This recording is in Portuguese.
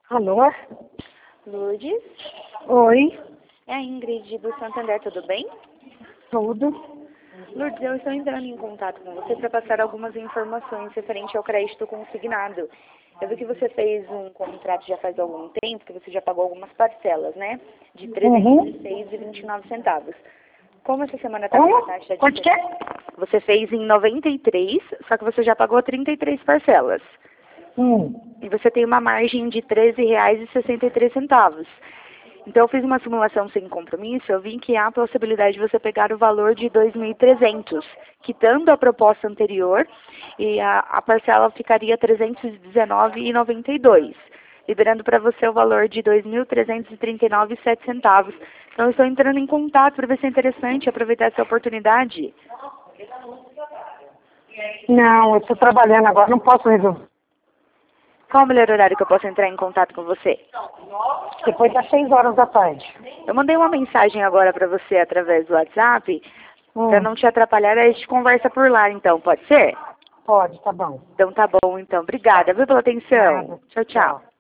Alô? Lourdes? Oi, É a Ingrid do Santander, tudo bem? tudo. Lourdes, eu estou entrando em contato com você para passar algumas informações referente ao crédito consignado. Eu vi que você fez um contrato já faz algum tempo, que você já pagou algumas parcelas, né? De R$ Uhum. 306,29. Como essa semana está com Como? uma taxa de... Quanto que é? Você fez em 93, só que você já pagou 33 parcelas. E você tem uma margem de R$ 13,63. Então, eu fiz uma simulação sem compromisso, eu vi que há a possibilidade de você pegar o valor de 2.300, quitando a proposta anterior, e a parcela ficaria 319,92, liberando para você o valor de 2.339,07 centavos. Então, eu estou entrando em contato para ver se é interessante aproveitar essa oportunidade. Não, eu estou trabalhando agora, não posso resolver. Qual o melhor horário que eu posso entrar em contato com você? Depois das 6 horas da tarde. Eu mandei uma mensagem agora para você através do WhatsApp, para não te atrapalhar, aí a gente conversa por lá, então, pode ser? Pode, tá bom. Então tá bom, então. Obrigada, viu, pela atenção. Nada. Tchau, tchau.